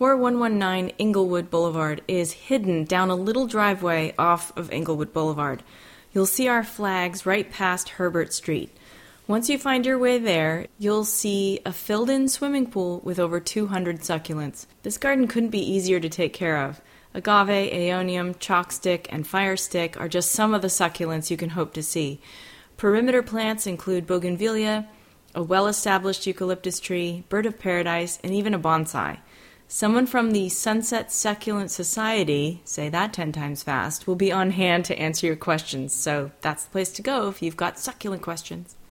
4119 Inglewood Boulevard is hidden down a little driveway off of Inglewood Boulevard. You'll see our flags right past Herbert Street. Once you find your way there, you'll see a filled-in swimming pool with over 200 succulents. This garden couldn't be easier to take care of. Agave, aeonium, chalkstick, and firestick are just some of the succulents you can hope to see. Perimeter plants include bougainvillea, a well-established eucalyptus tree, bird of paradise, and even a bonsai. Someone from the Sunset Succulent Society, say that 10 times fast, will be on hand to answer your questions, so that's the place to go if you've got succulent questions.